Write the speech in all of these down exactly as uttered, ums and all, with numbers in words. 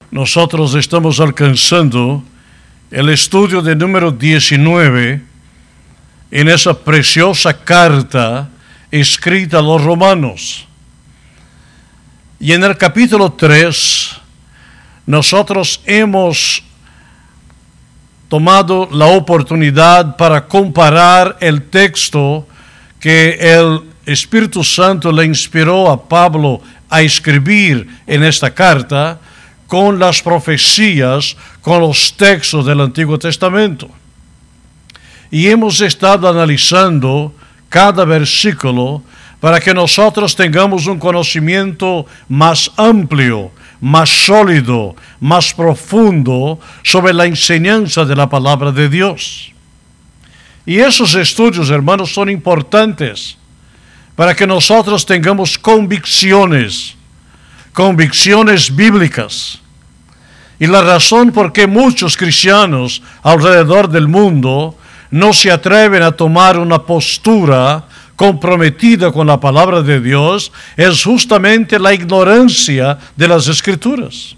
Nosotros estamos alcanzando el estudio de número diecinueve en esa preciosa carta escrita a los romanos. Y en el capítulo tres, nosotros hemos tomado la oportunidad para comparar el texto que el Espíritu Santo le inspiró a Pablo a escribir en esta carta con las profecías, con los textos del Antiguo Testamento. Y hemos estado analizando cada versículo para que nosotros tengamos un conocimiento más amplio, más sólido, más profundo sobre la enseñanza de la palabra de Dios. Y esos estudios, hermanos, son importantes para que nosotros tengamos convicciones, convicciones bíblicas. Y la razón por qué muchos cristianos alrededor del mundo no se atreven a tomar una postura comprometida con la palabra de Dios es justamente la ignorancia de las Escrituras.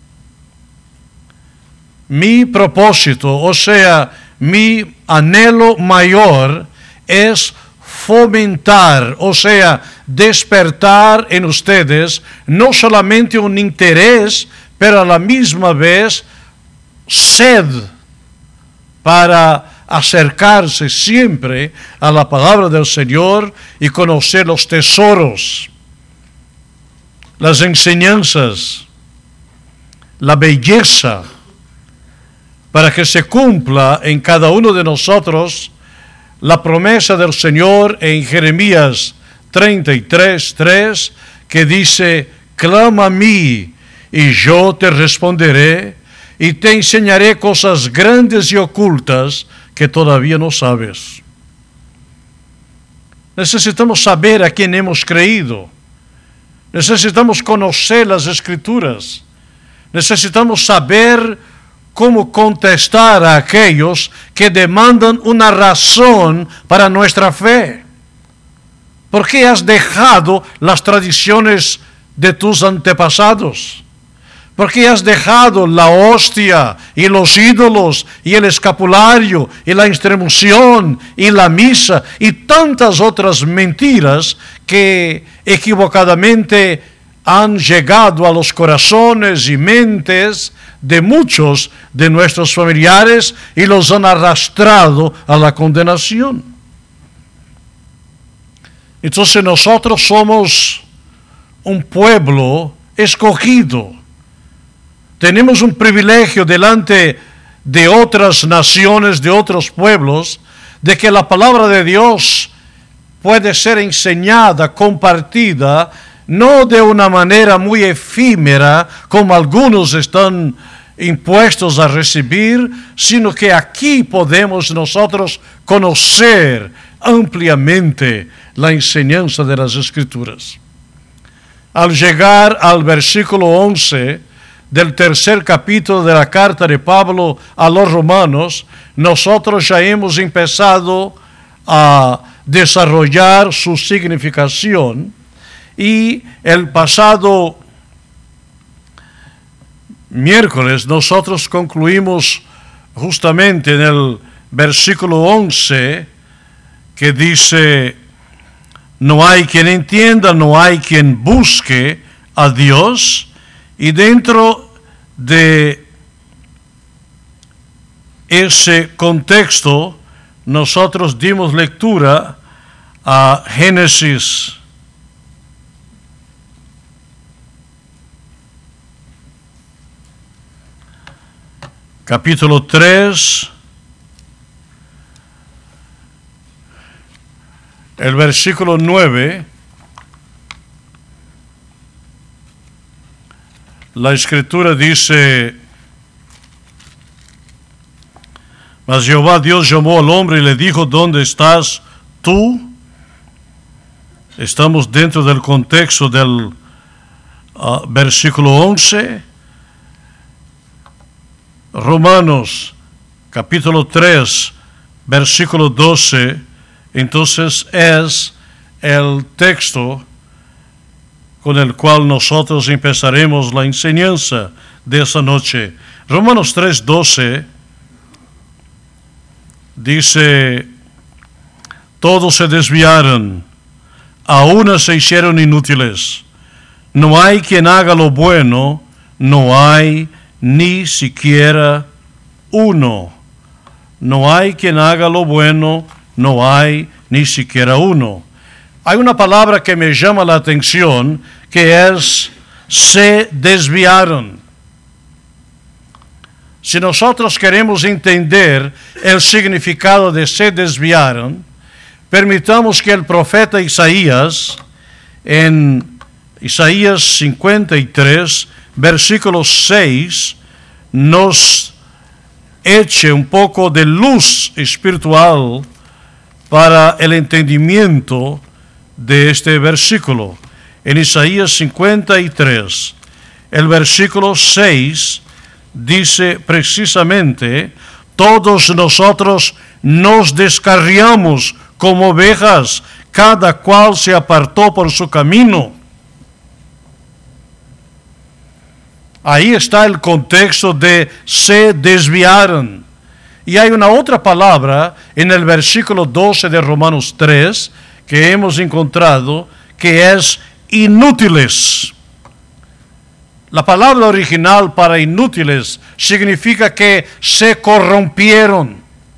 Mi propósito, o sea, mi anhelo mayor es fomentar, o sea, despertar en ustedes no solamente un interés, pero a la misma vez sed para acercarse siempre a la palabra del Señor y conocer los tesoros, las enseñanzas, la belleza, para que se cumpla en cada uno de nosotros la promesa del Señor en Jeremías treinta y tres, tres, que dice: clama a mí y yo te responderé y te enseñaré cosas grandes y ocultas que todavía no sabes. Necesitamos saber a quién hemos creído. Necesitamos conocer las Escrituras. Necesitamos saber cómo contestar a aquellos que demandan una razón para nuestra fe. ¿Por qué has dejado las tradiciones de tus antepasados? ¿Por qué has dejado la hostia y los ídolos y el escapulario y la extremunción y la misa y tantas otras mentiras que equivocadamente han llegado a los corazones y mentes de muchos de nuestros familiares y los han arrastrado a la condenación? Entonces nosotros somos un pueblo escogido. Tenemos un privilegio delante de otras naciones, de otros pueblos, de que la palabra de Dios puede ser enseñada, compartida, no de una manera muy efímera, como algunos están impuestos a recibir, sino que aquí podemos nosotros conocer ampliamente la enseñanza de las Escrituras. Al llegar al versículo once del tercer capítulo de la carta de Pablo a los romanos, nosotros ya hemos empezado a desarrollar su significación, y el pasado miércoles nosotros concluimos justamente en el versículo once, que dice: no hay quien entienda, no hay quien busque a Dios. Y dentro de ese contexto, nosotros dimos lectura a Génesis capítulo tres, el versículo nueve. La Escritura dice: mas Jehová Dios llamó al hombre y le dijo: ¿dónde estás tú? Estamos dentro del contexto del uh, versículo once. Romanos capítulo tres, versículo doce, entonces es el texto con el cual nosotros empezaremos la enseñanza de esta noche. Romanos tres doce dice: todos se desviaron, a una se hicieron inútiles. No hay quien haga lo bueno, no hay ni siquiera uno. No hay quien haga lo bueno, no hay ni siquiera uno. Hay una palabra que me llama la atención, que es se desviaron. Si nosotros queremos entender el significado de se desviaron, permitamos que el profeta Isaías, en Isaías cincuenta y tres, versículo seis, nos eche un poco de luz espiritual para el entendimiento de este versículo. En Isaías cincuenta y tres, el versículo seis dice precisamente: todos nosotros nos descarriamos como ovejas, cada cual se apartó por su camino. Ahí está el contexto de se desviaron. Y hay una otra palabra en el versículo doce de Romanos tres que hemos encontrado, que es inútiles. La palabra original para inútiles significa que se corrompieron.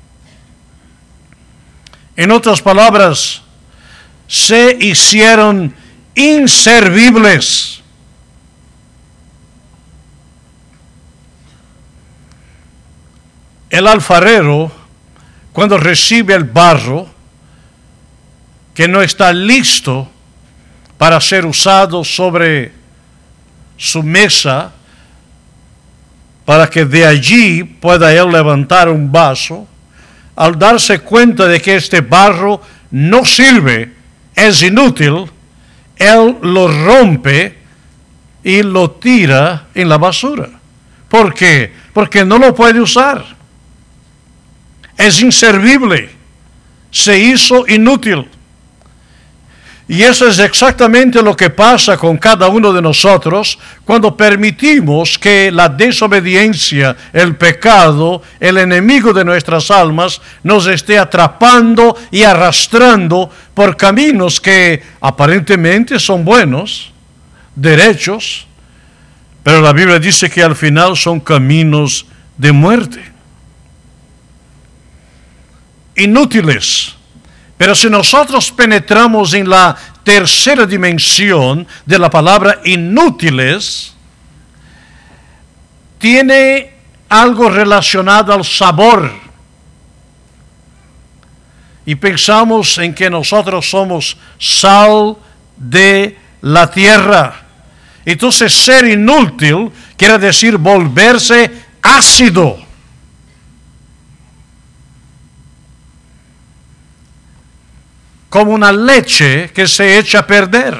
En otras palabras, se hicieron inservibles. El alfarero, cuando recibe el barro que no está listo para ser usado sobre su mesa, para que de allí pueda él levantar un vaso, al darse cuenta de que este barro no sirve, es inútil, él lo rompe y lo tira en la basura. ¿Por qué? Porque no lo puede usar. Es inservible, se hizo inútil. Y eso es exactamente lo que pasa con cada uno de nosotros cuando permitimos que la desobediencia, el pecado, el enemigo de nuestras almas nos esté atrapando y arrastrando por caminos que aparentemente son buenos, derechos, pero la Biblia dice que al final son caminos de muerte. Inútiles. Pero si nosotros penetramos en la tercera dimensión de la palabra inútiles, tiene algo relacionado al sabor. Y pensamos en que nosotros somos sal de la tierra. Entonces, ser inútil quiere decir volverse ácido. Como una leche que se echa a perder.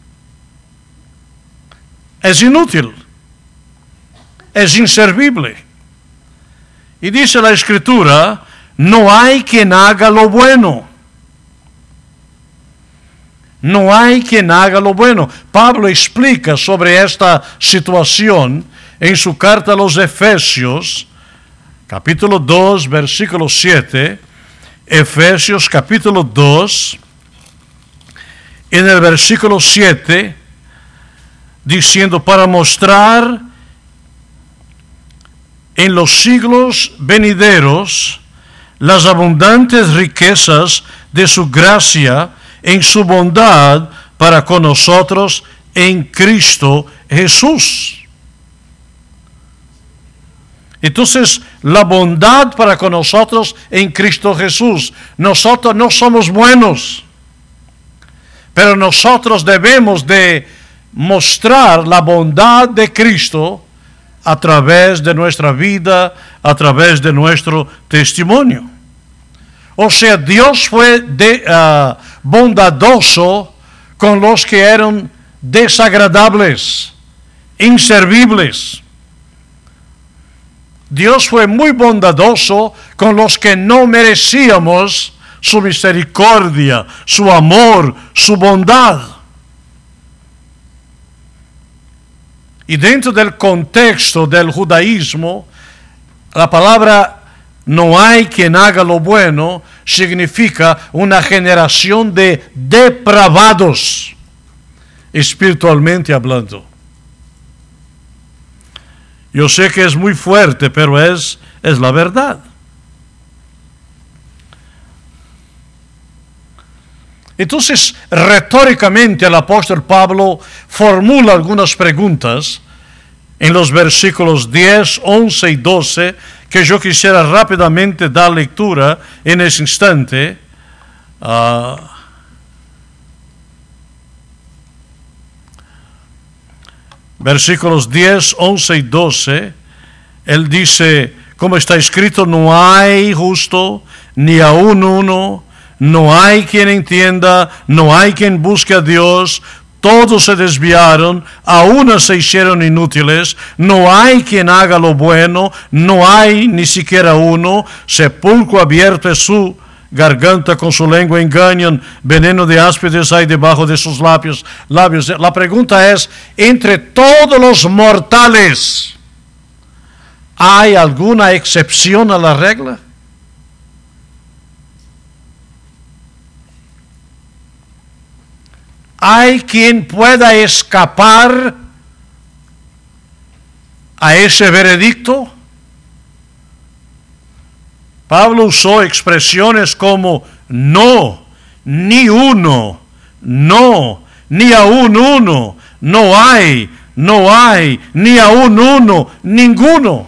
Es inútil. Es inservible. Y dice la Escritura: no hay quien haga lo bueno. No hay quien haga lo bueno. Pablo explica sobre esta situación en su carta a los Efesios, capítulo dos, versículo siete. Efesios capítulo dos, en el versículo siete, diciendo: para mostrar en los siglos venideros las abundantes riquezas de su gracia en su bondad para con nosotros en Cristo Jesús. Entonces, la bondad para con nosotros en Cristo Jesús. Nosotros no somos buenos, pero nosotros debemos de mostrar la bondad de Cristo a través de nuestra vida, a través de nuestro testimonio. O sea, Dios fue de, uh, bondadoso con los que eran desagradables, inservibles. Dios fue muy bondadoso con los que no merecíamos su misericordia, su amor, su bondad. Y dentro del contexto del judaísmo, la palabra no hay quien haga lo bueno significa una generación de depravados, espiritualmente hablando. Yo sé que es muy fuerte, pero es, es la verdad. Entonces, retóricamente, el apóstol Pablo formula algunas preguntas en los versículos diez, once y doce, que yo quisiera rápidamente dar lectura en ese instante. Uh, versículos diez, once y doce, él dice, como está escrito, no hay justo, ni aun uno, no hay quien entienda, no hay quien busque a Dios, todos se desviaron, a una se hicieron inútiles, no hay quien haga lo bueno, no hay ni siquiera uno, sepulcro abierto es su garganta, con su lengua engañan, veneno de áspides hay debajo de sus labios. labios. La pregunta es, entre todos los mortales, ¿hay alguna excepción a la regla? ¿Hay quien pueda escapar a ese veredicto? Pablo usó expresiones como no, ni uno, no, ni aún uno, no hay, no hay, ni aún uno, ninguno.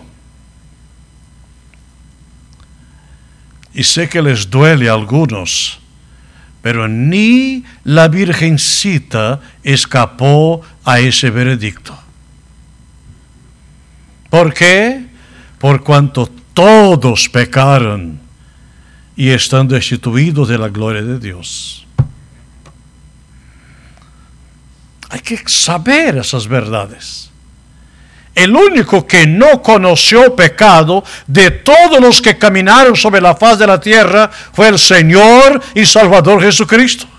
Y sé que les duele a algunos, pero ni la Virgencita escapó a ese veredicto. ¿Por qué? Por cuanto todos pecaron y están destituidos de la gloria de Dios. Hay que saber esas verdades. El único que no conoció pecado de todos los que caminaron sobre la faz de la tierra fue el Señor y Salvador Jesucristo.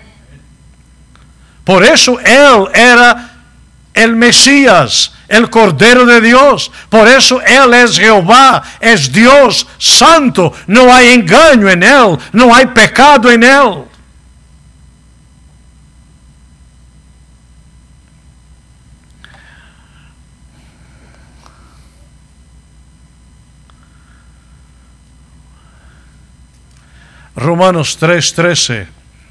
Por eso Él era el Mesías, el Cordero de Dios. Por eso Él es Jehová, es Dios santo. No hay engaño en Él, no hay pecado en Él. Romanos tres trece.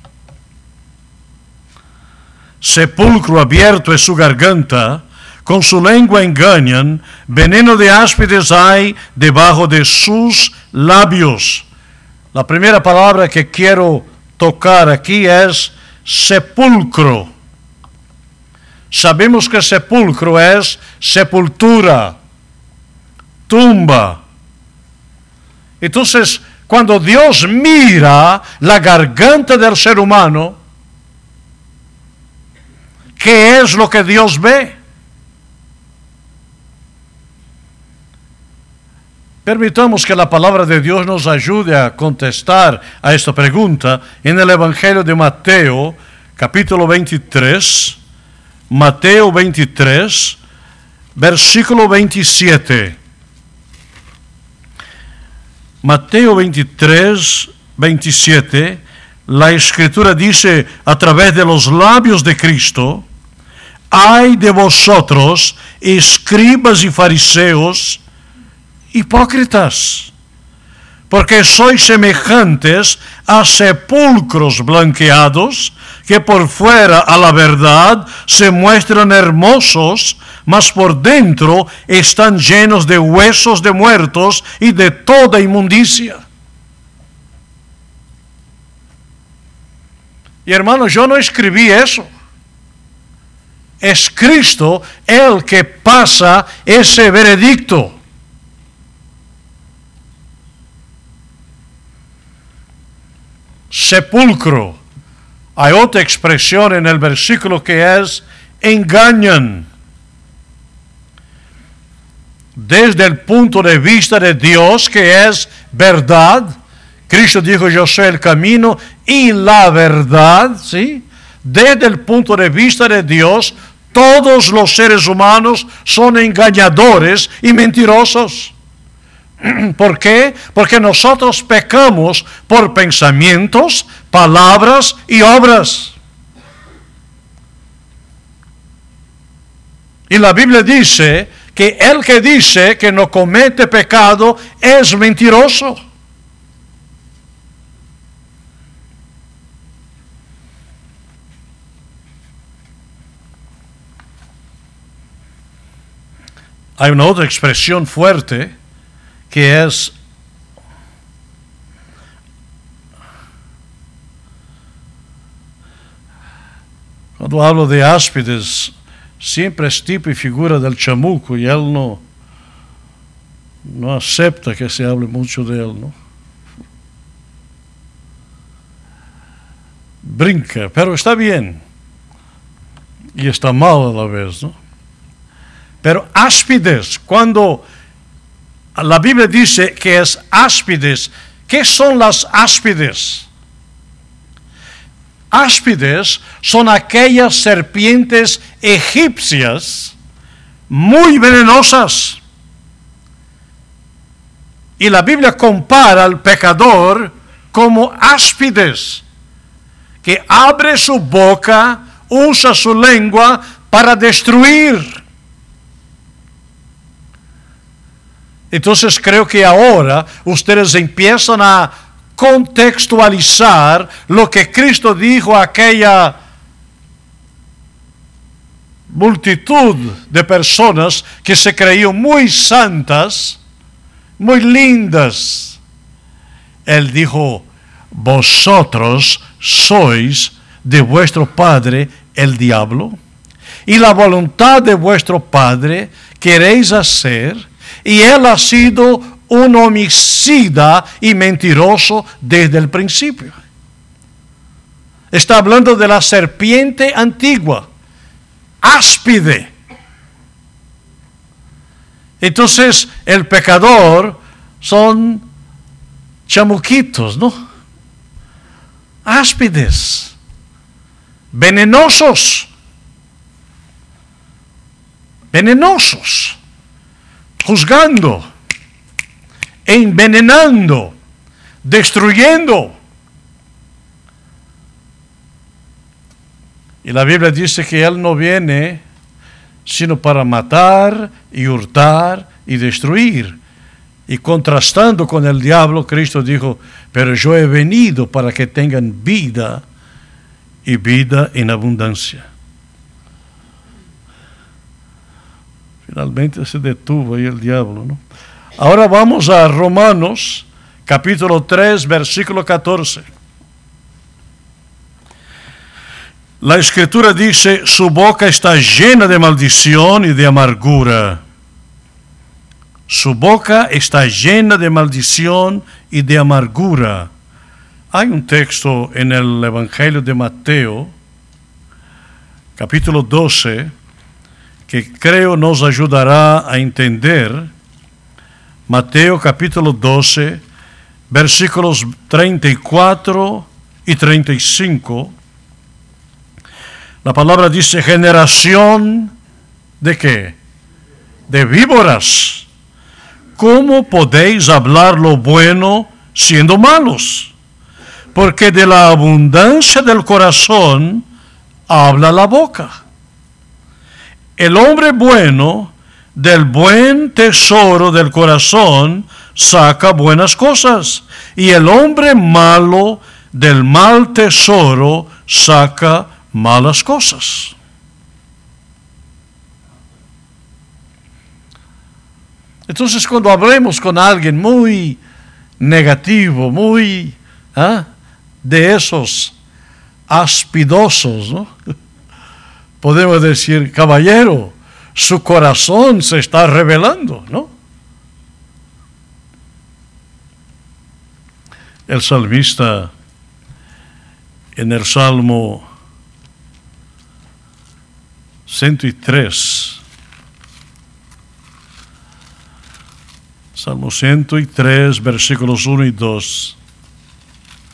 Sepulcro abierto es su garganta, con su lengua engañan, veneno de áspides hay debajo de sus labios. La primera palabra que quiero tocar aquí es sepulcro. Sabemos que sepulcro es sepultura, tumba. Entonces, cuando Dios mira la garganta del ser humano, ¿qué es lo que Dios ve? Permitamos que la palabra de Dios nos ayude a contestar a esta pregunta en el Evangelio de Mateo, capítulo veintitrés, Mateo veintitrés, versículo veintisiete. Mateo veintitrés, veintisiete, la Escritura dice a través de los labios de Cristo: ay de vosotros, escribas y fariseos, hipócritas, porque sois semejantes a sepulcros blanqueados, que por fuera a la verdad se muestran hermosos, mas por dentro están llenos de huesos de muertos y de toda inmundicia. Y hermanos, yo no escribí eso. Es Cristo el que pasa ese veredicto. Sepulcro. Hay otra expresión en el versículo que es engañan. Desde el punto de vista de Dios, que es verdad, Cristo dijo: yo soy el camino y la verdad, ¿sí? Desde el punto de vista de Dios, Todos los seres humanos son engañadores y mentirosos. ¿Por qué? Porque nosotros pecamos por pensamientos, palabras y obras. Y la Biblia dice que el que dice que no comete pecado es mentiroso. Hay una otra expresión fuerte que es cuando hablo de áspides, siempre es tipo y figura del chamuco y él no, no acepta que se hable mucho de él, ¿no? Brinca, pero está bien y está mal a la vez, ¿no? Pero áspides, cuando la Biblia dice que es áspides, ¿qué son las áspides? Áspides son aquellas serpientes egipcias muy venenosas. Y la Biblia compara al pecador como áspides, que abre su boca, usa su lengua para destruir. Entonces creo que ahora ustedes empiezan a contextualizar lo que Cristo dijo a aquella multitud de personas que se creían muy santas, muy lindas. Él dijo, vosotros sois de vuestro padre el diablo, y la voluntad de vuestro padre queréis hacer, y él ha sido un homicida y mentiroso desde el principio. Está hablando de la serpiente antigua, áspide. Entonces, el pecador son chamuquitos, ¿no? Áspides, venenosos, venenosos. Juzgando, envenenando, destruyendo. Y la Biblia dice que Él no viene sino para matar y hurtar y destruir. Y contrastando con el diablo, Cristo dijo, pero yo he venido para que tengan vida y vida en abundancia. Finalmente se detuvo ahí el diablo, ¿no? Ahora vamos a Romanos, capítulo tres, versículo catorce. La Escritura dice, su boca está llena de maldición y de amargura. Su boca está llena de maldición y de amargura. Hay un texto en el Evangelio de Mateo, capítulo doce, que creo nos ayudará a entender. Mateo capítulo doce, versículos treinta y cuatro y treinta y cinco. La palabra dice, generación ¿de qué? De víboras. ¿Cómo podéis hablar lo bueno siendo malos? Porque de la abundancia del corazón habla la boca. El hombre bueno del buen tesoro del corazón saca buenas cosas, y el hombre malo del mal tesoro saca malas cosas. Entonces, cuando hablemos con alguien muy negativo, muy ¿eh? de esos aspidosos, ¿no? Podemos decir, caballero, su corazón se está revelando, ¿no? El salmista en el Salmo ciento tres, Salmo ciento tres, versículos uno y dos,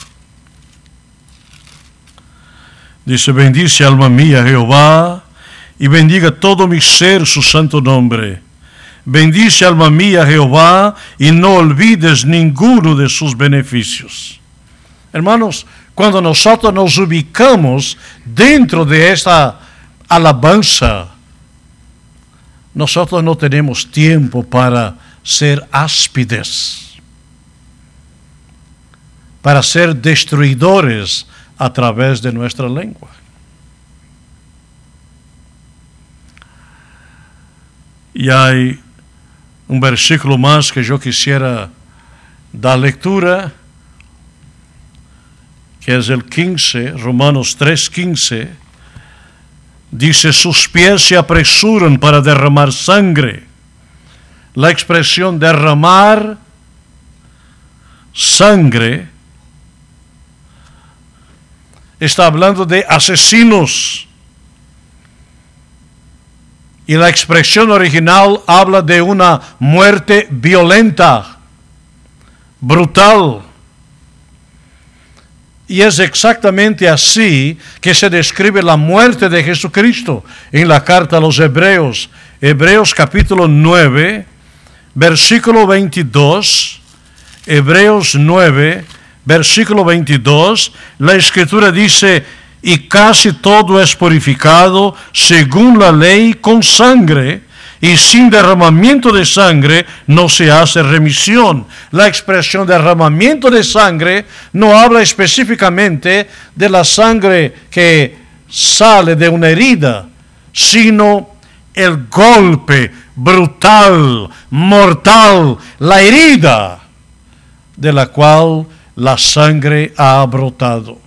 dice, bendice alma mía Jehová, y bendiga todo mi ser su santo nombre. Bendice, alma mía, Jehová, y no olvides ninguno de sus beneficios. Hermanos, cuando nosotros nos ubicamos dentro de esta alabanza, nosotros no tenemos tiempo para ser áspides, para ser destruidores a través de nuestra lengua. Y hay un versículo más que yo quisiera dar lectura, que es el quince, Romanos tres, quince. Dice, sus pies se apresuran para derramar sangre. La expresión derramar sangre está hablando de asesinos. Y la expresión original habla de una muerte violenta, brutal. Y es exactamente así que se describe la muerte de Jesucristo en la carta a los Hebreos. Hebreos capítulo nueve, versículo veintidós. Hebreos nueve, versículo veintidós. La Escritura dice, y casi todo es purificado según la ley con sangre, y sin derramamiento de sangre no se hace remisión. La expresión derramamiento de sangre no habla específicamente de la sangre que sale de una herida, sino el golpe brutal, mortal, la herida de la cual la sangre ha brotado.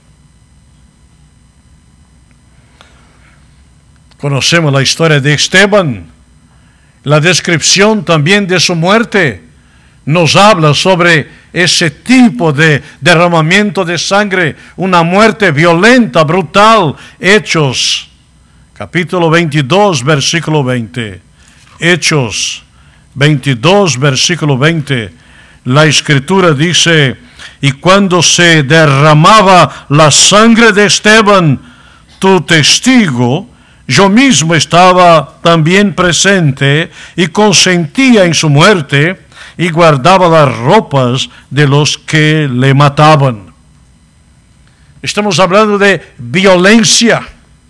Conocemos la historia de Esteban. La descripción también de su muerte nos habla sobre ese tipo de derramamiento de sangre, una muerte violenta, brutal. Hechos, capítulo veintidós, versículo veinte. Hechos veintidós, versículo veinte. La Escritura dice, y cuando se derramaba la sangre de Esteban, tu testigo, yo mismo estaba también presente y consentía en su muerte y guardaba las ropas de los que le mataban. Estamos hablando de violencia.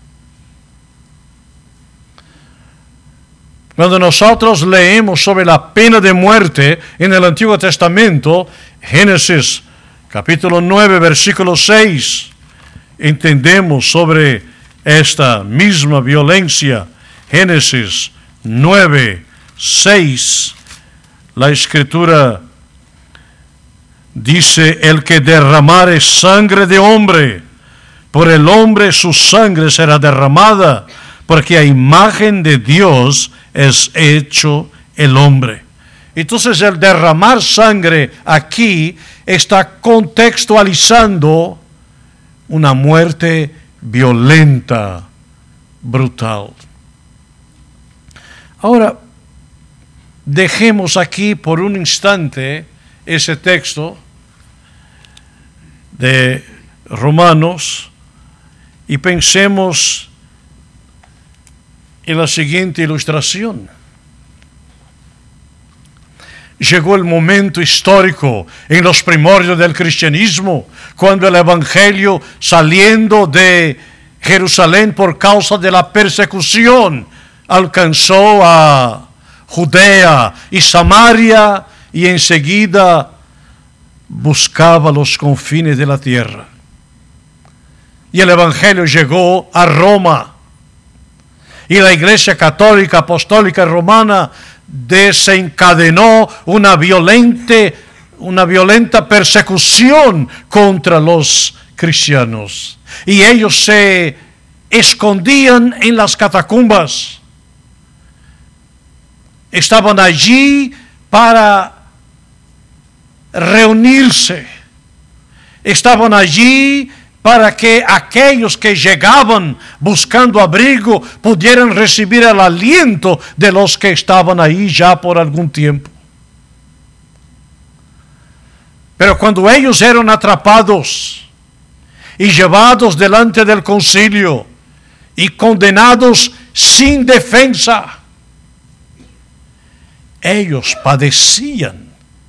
Cuando nosotros leemos sobre la pena de muerte en el Antiguo Testamento, Génesis capítulo nueve, versículo seis, entendemos sobre esta misma violencia. Génesis nueve, seis, la Escritura dice, el que derramare sangre de hombre, por el hombre su sangre será derramada, porque a imagen de Dios es hecho el hombre. Entonces el derramar sangre aquí está contextualizando una muerte violenta, brutal. Ahora, dejemos aquí por un instante ese texto de Romanos y pensemos en la siguiente ilustración. Llegó el momento histórico en los primordios del cristianismo, cuando el evangelio, saliendo de Jerusalén por causa de la persecución, alcanzó a Judea y Samaria y enseguida buscaba los confines de la tierra. Y el evangelio llegó a Roma. Y la Iglesia Católica Apostólica Romana desencadenó una violente, una violenta persecución contra los cristianos. Y ellos se escondían en las catacumbas. Estaban allí para reunirse. Estaban allí para que aquellos que llegaban buscando abrigo pudieran recibir el aliento de los que estaban ahí ya por algún tiempo. Pero cuando ellos eran atrapados y llevados delante del concilio y condenados sin defensa. Ellos padecían.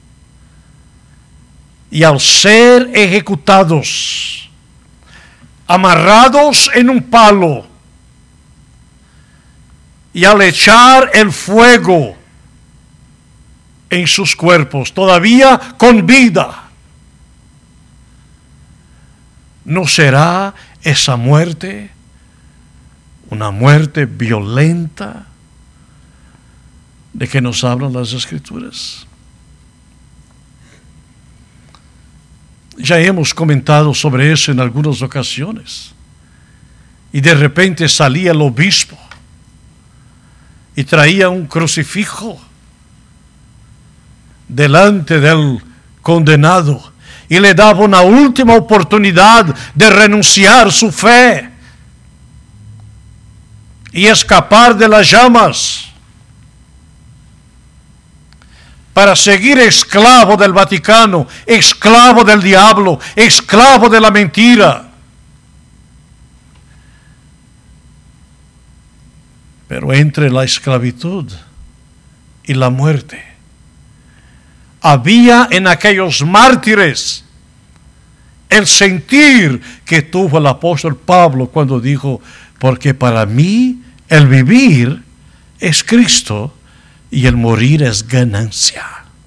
Y al ser ejecutados, amarrados en un palo, y al echar el fuego en sus cuerpos, todavía con vida, ¿no será esa muerte una muerte violenta de que nos hablan las Escrituras? Ya hemos comentado sobre eso en algunas ocasiones. Y de repente salía el obispo y traía un crucifijo delante del condenado y le daba una última oportunidad de renunciar a su fe y escapar de las llamas para seguir esclavo del Vaticano, esclavo del diablo, esclavo de la mentira. Pero entre la esclavitud y la muerte, había en aquellos mártires el sentir que tuvo el apóstol Pablo cuando dijo: porque para mí el vivir es Cristo y el morir es ganancia.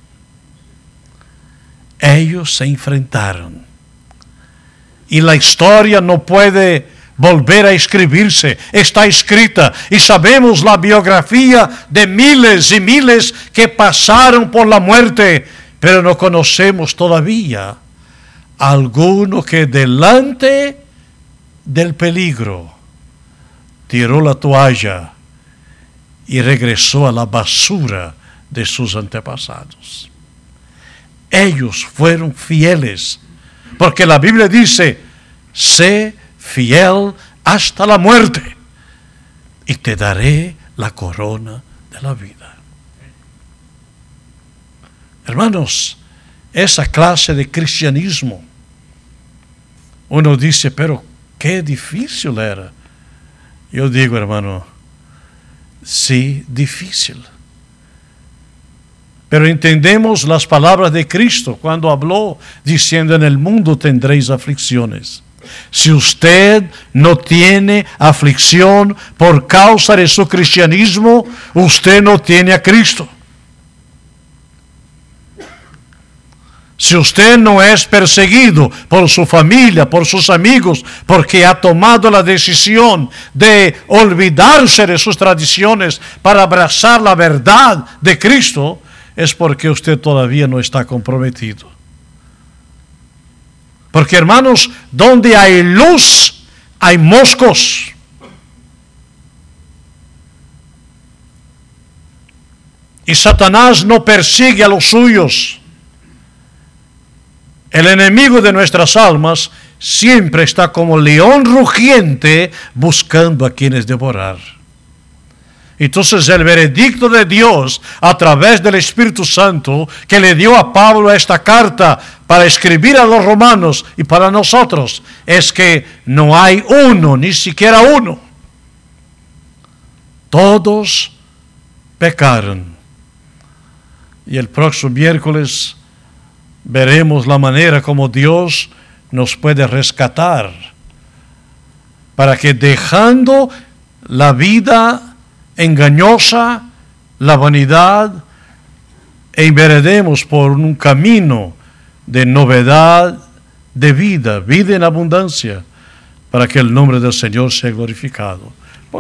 Ellos se enfrentaron. Y la historia no puede volver a escribirse. Está escrita. Y sabemos la biografía de miles y miles que pasaron por la muerte. Pero no conocemos todavía a alguno que delante del peligro tiró la toalla y regresó a la basura de sus antepasados. Ellos fueron fieles, porque la Biblia dice: sé fiel hasta la muerte y te daré la corona de la vida. Hermanos, esa clase de cristianismo, uno dice, pero qué difícil era. Yo digo, hermano, sí, difícil. Pero entendemos las palabras de Cristo cuando habló diciendo: en el mundo tendréis aflicciones. Si usted no tiene aflicción por causa de su cristianismo, usted no tiene a Cristo. Si usted no es perseguido por su familia, por sus amigos, porque ha tomado la decisión de olvidarse de sus tradiciones para abrazar la verdad de Cristo, es porque usted todavía no está comprometido. Porque, hermanos, donde hay luz, hay moscos. Y Satanás no persigue a los suyos. El enemigo de nuestras almas siempre está como león rugiente buscando a quienes devorar. Entonces el veredicto de Dios a través del Espíritu Santo que le dio a Pablo esta carta para escribir a los romanos y para nosotros es que no hay uno, ni siquiera uno. Todos pecaron. Y el próximo miércoles veremos la manera como Dios nos puede rescatar para que, dejando la vida engañosa, la vanidad, enveredemos por un camino de novedad de vida, vida en abundancia, para que el nombre del Señor sea glorificado.